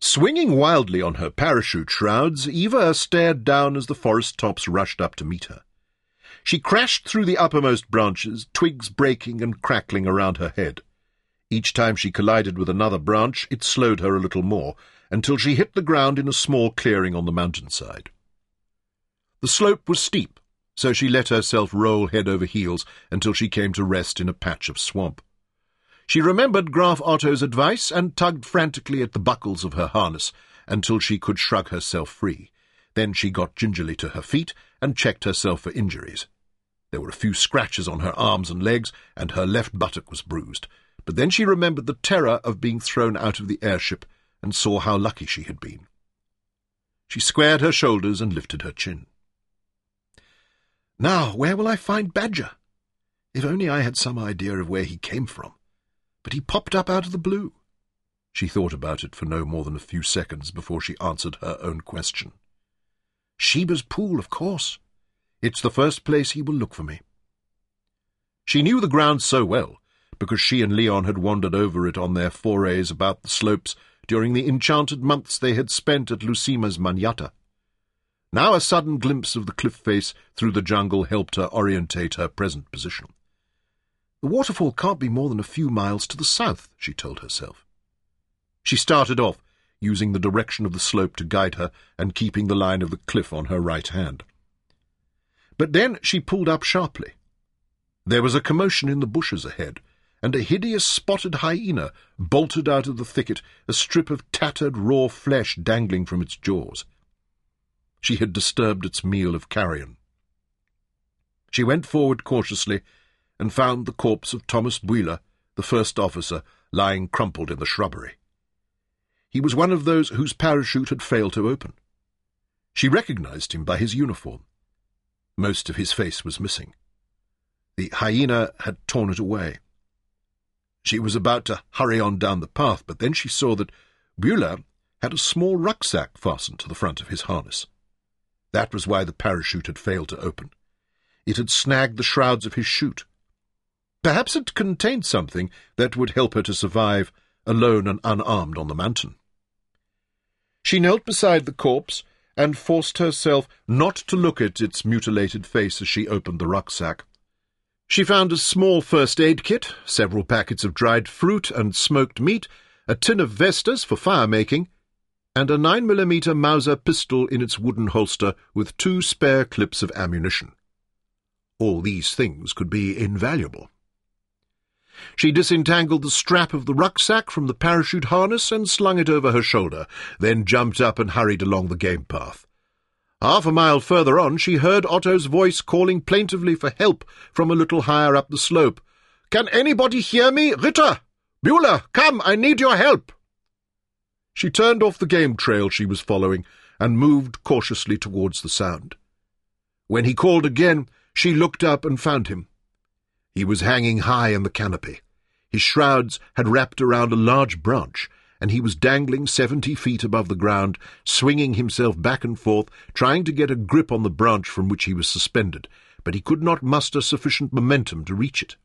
Swinging wildly on her parachute shrouds, Eva stared down as the forest tops rushed up to meet her. She crashed through the uppermost branches, twigs breaking and crackling around her head. Each time she collided with another branch, it slowed her a little more, until she hit the ground in a small clearing on the mountainside. The slope was steep, so she let herself roll head over heels until she came to rest in a patch of swamp. She remembered Graf Otto's advice and tugged frantically at the buckles of her harness until she could shrug herself free. Then she got gingerly to her feet and checked herself for injuries. There were a few scratches on her arms and legs, and her left buttock was bruised. But then she remembered the terror of being thrown out of the airship and saw how lucky she had been. She squared her shoulders and lifted her chin. Now, where will I find Badger? If only I had some idea of where he came from. But he popped up out of the blue. She thought about it for no more than a few seconds before she answered her own question. Sheba's pool, of course. It's the first place he will look for me. She knew the ground so well, because she and Leon had wandered over it on their forays about the slopes during the enchanted months they had spent at Lucima's Manyata. Now a sudden glimpse of the cliff face through the jungle helped her orientate her present position. The waterfall can't be more than a few miles to the south, she told herself. She started off, using the direction of the slope to guide her and keeping the line of the cliff on her right hand. But then she pulled up sharply. There was a commotion in the bushes ahead, and a hideous spotted hyena bolted out of the thicket, a strip of tattered raw flesh dangling from its jaws. She had disturbed its meal of carrion. She went forward cautiously and found the corpse of Thomas Buyler, the first officer, lying crumpled in the shrubbery. He was one of those whose parachute had failed to open. She recognized him by his uniform. Most of his face was missing. The hyena had torn it away. She was about to hurry on down the path, but then she saw that Buyler had a small rucksack fastened to the front of his harness. That was why the parachute had failed to open. It had snagged the shrouds of his chute. Perhaps it contained something that would help her to survive, alone and unarmed on the mountain. She knelt beside the corpse and forced herself not to look at its mutilated face as she opened the rucksack. She found a small first-aid kit, several packets of dried fruit and smoked meat, a tin of Vestas for fire-making, and a 9mm Mauser pistol in its wooden holster with 2 spare clips of ammunition. All these things could be invaluable. She disentangled the strap of the rucksack from the parachute harness and slung it over her shoulder, then jumped up and hurried along the game path. Half a mile further on, she heard Otto's voice calling plaintively for help from a little higher up the slope. "Can anybody hear me? Ritter! Buyler, come, I need your help!" She turned off the game trail she was following and moved cautiously towards the sound. When he called again, she looked up and found him. He was hanging high in the canopy. His shrouds had wrapped around a large branch, and he was dangling 70 feet above the ground, swinging himself back and forth, trying to get a grip on the branch from which he was suspended, but he could not muster sufficient momentum to reach it.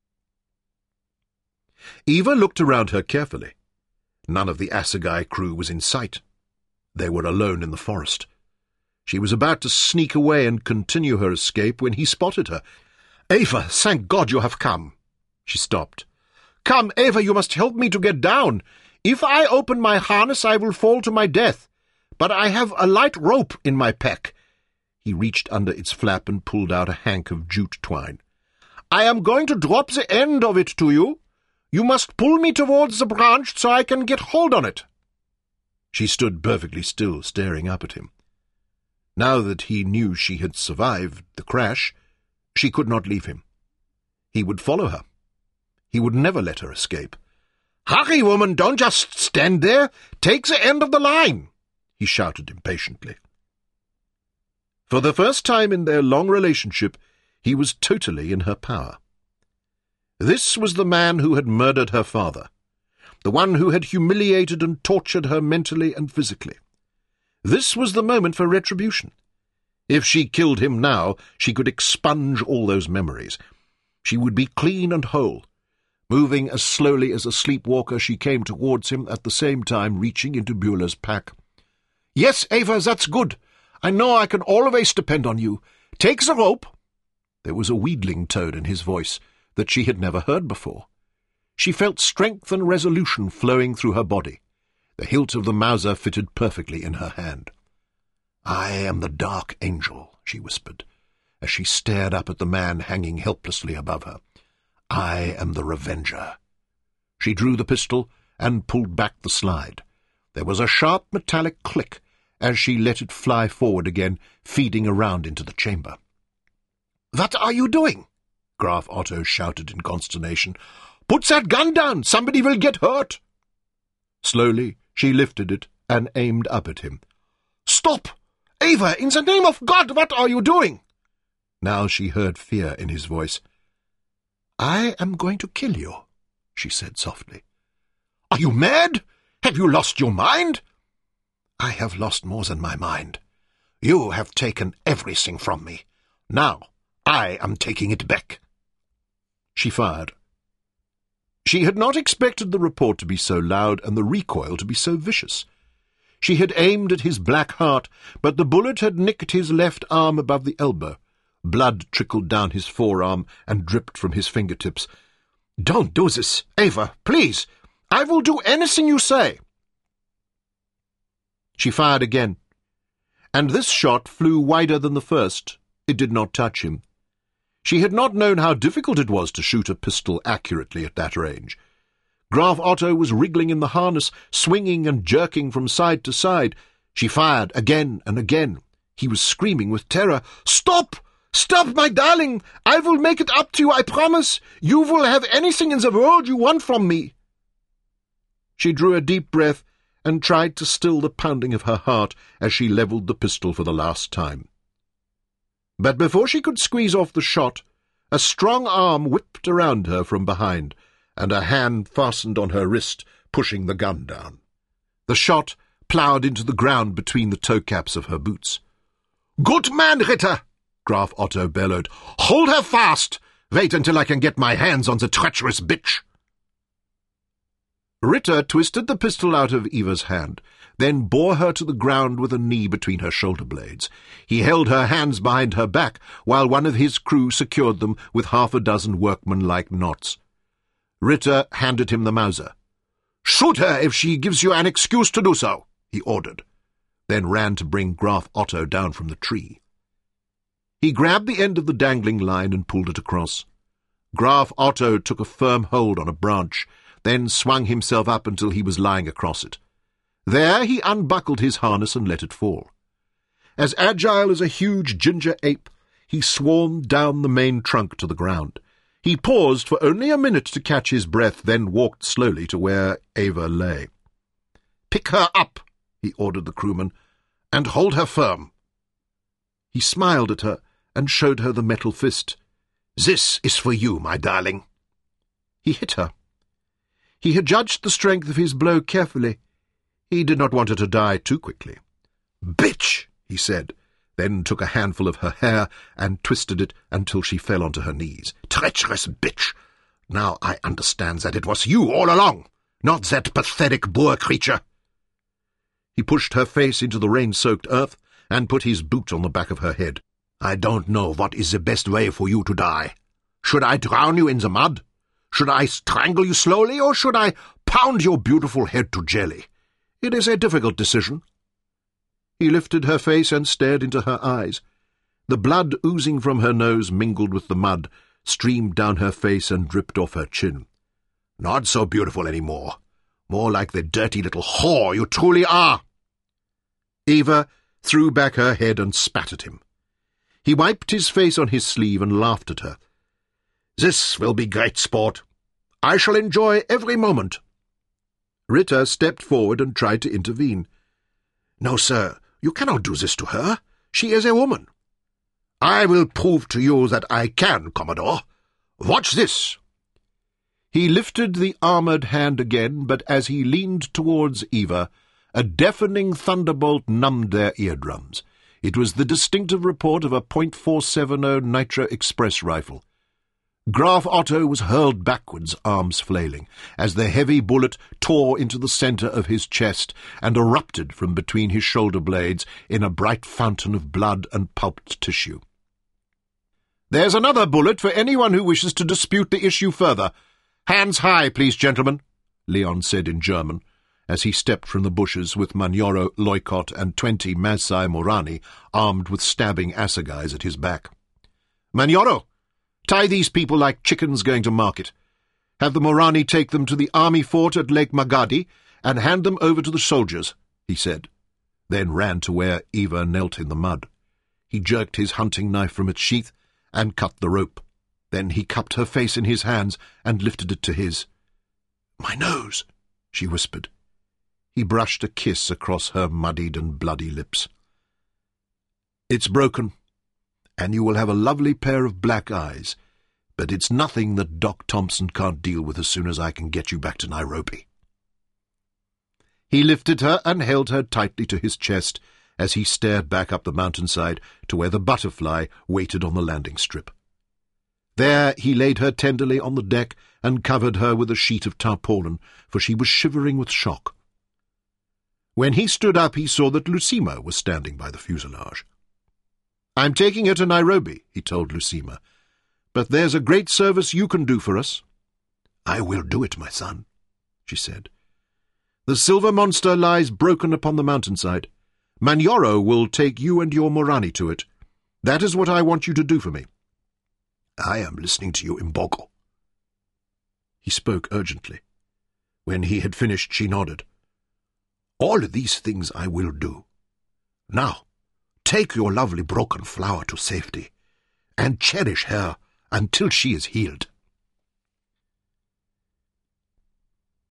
Eva looked around her carefully. None of the assegai crew was in sight. They were alone in the forest. She was about to sneak away and continue her escape when he spotted her. "Eva, thank God you have come." She stopped. "Come, Eva, you must help me to get down. If I open my harness, I will fall to my death. But I have a light rope in my pack." He reached under its flap and pulled out a hank of jute twine. "I am going to drop the end of it to you. You must pull me towards the branch so I can get hold on it." She stood perfectly still, staring up at him. Now that he knew she had survived the crash, she could not leave him. He would follow her. He would never let her escape. "Hurry, woman, don't just stand there. Take the end of the line," he shouted impatiently. For the first time in their long relationship, he was totally in her power. This was the man who had murdered her father, the one who had humiliated and tortured her mentally and physically. This was the moment for retribution. If she killed him now, she could expunge all those memories. She would be clean and whole. Moving as slowly as a sleepwalker, she came towards him, at the same time reaching into Beulah's pack. "Yes, Ava, that's good. I know I can always depend on you. Take the rope." There was a wheedling tone in his voice that she had never heard before. She felt strength and resolution flowing through her body. The hilt of the Mauser fitted perfectly in her hand. "I am the Dark Angel," she whispered, as she stared up at the man hanging helplessly above her. "I am the Revenger." She drew the pistol and pulled back the slide. There was a sharp metallic click as she let it fly forward again, feeding around into the chamber. "What are you doing?" Graf Otto shouted in consternation. "Put that gun down! Somebody will get hurt!" Slowly she lifted it and aimed up at him. "Stop! Ava, in the name of God, what are you doing?" Now she heard fear in his voice. "I am going to kill you," she said softly. "Are you mad? Have you lost your mind?" "I have lost more than my mind. You have taken everything from me. Now I am taking it back." She fired. She had not expected the report to be so loud and the recoil to be so vicious. She had aimed at his black heart, but the bullet had nicked his left arm above the elbow. Blood trickled down his forearm and dripped from his fingertips. "Don't do this, Ava, please. I will do anything you say." She fired again, and this shot flew wider than the first. It did not touch him. She had not known how difficult it was to shoot a pistol accurately at that range. Graf Otto was wriggling in the harness, swinging and jerking from side to side. She fired again and again. He was screaming with terror. "Stop! Stop, my darling! I will make it up to you, I promise! You will have anything in the world you want from me!" She drew a deep breath and tried to still the pounding of her heart as she levelled the pistol for the last time. But before she could squeeze off the shot, a strong arm whipped around her from behind, and a hand fastened on her wrist, pushing the gun down. The shot ploughed into the ground between the toe-caps of her boots. "Good man, Ritter!" Graf Otto bellowed. "Hold her fast! Wait until I can get my hands on the treacherous bitch!" Ritter twisted the pistol out of Eva's hand, then bore her to the ground with a knee between her shoulder blades. He held her hands behind her back, while one of his crew secured them with 6 workmanlike knots. Ritter handed him the Mauser. "Shoot her if she gives you an excuse to do so," he ordered, then ran to bring Graf Otto down from the tree. He grabbed the end of the dangling line and pulled it across. Graf Otto took a firm hold on a branch, then swung himself up until he was lying across it. There he unbuckled his harness and let it fall. As agile as a huge ginger ape, he swarmed down the main trunk to the ground. He paused for only a minute to catch his breath, then walked slowly to where Ava lay. "Pick her up," he ordered the crewman, "and hold her firm." He smiled at her and showed her the metal fist. "This is for you, my darling." He hit her. He had judged the strength of his blow carefully. He did not want her to die too quickly. "Bitch!" he said, then took a handful of her hair and twisted it until she fell onto her knees. "Treacherous bitch! Now I understand that it was you all along, not that pathetic Boer creature." He pushed her face into the rain-soaked earth and put his boot on the back of her head. "I don't know what is the best way for you to die. Should I drown you in the mud? Should I strangle you slowly, or should I pound your beautiful head to jelly? It is a difficult decision." He lifted her face and stared into her eyes. The blood oozing from her nose mingled with the mud, streamed down her face and dripped off her chin. "Not so beautiful any more. More like the dirty little whore you truly are." Eva threw back her head and spat at him. He wiped his face on his sleeve and laughed at her. "This will be great sport. I shall enjoy every moment." Ritter stepped forward and tried to intervene. "No, sir, you cannot do this to her. She is a woman." "I will prove to you that I can, Commodore. Watch this." He lifted the armoured hand again, but as he leaned towards Eva, a deafening thunderbolt numbed their eardrums. It was the distinctive report of a .470 Nitro Express rifle. Graf Otto was hurled backwards, arms flailing, as the heavy bullet tore into the centre of his chest and erupted from between his shoulder blades in a bright fountain of blood and pulped tissue. "There's another bullet for anyone who wishes to dispute the issue further. Hands high, please, gentlemen," Leon said in German, as he stepped from the bushes with Manioro, Loikot, and 20 Masai Morani armed with stabbing assegais at his back. "Manioro, tie these people like chickens going to market. Have the Morani take them to the army fort at Lake Magadi and hand them over to the soldiers," he said, then ran to where Eva knelt in the mud. He jerked his hunting knife from its sheath and cut the rope. Then he cupped her face in his hands and lifted it to his. "My nose," she whispered. He brushed a kiss across her muddied and bloody lips. "It's broken, and you will have a lovely pair of black eyes, but it's nothing that Doc Thompson can't deal with as soon as I can get you back to Nairobi." He lifted her and held her tightly to his chest as he stared back up the mountainside to where the Butterfly waited on the landing strip. There he laid her tenderly on the deck and covered her with a sheet of tarpaulin, for she was shivering with shock. When he stood up, he saw that Lucima was standing by the fuselage. "I'm taking her to Nairobi," he told Lucima, "but there's a great service you can do for us." "I will do it, my son," she said. "The silver monster lies broken upon the mountainside. Manioro will take you and your Morani to it. That is what I want you to do for me." "I am listening to you, Mbogo." He spoke urgently. When he had finished, she nodded. "All these things I will do. Now, take your lovely broken flower to safety, and cherish her until she is healed."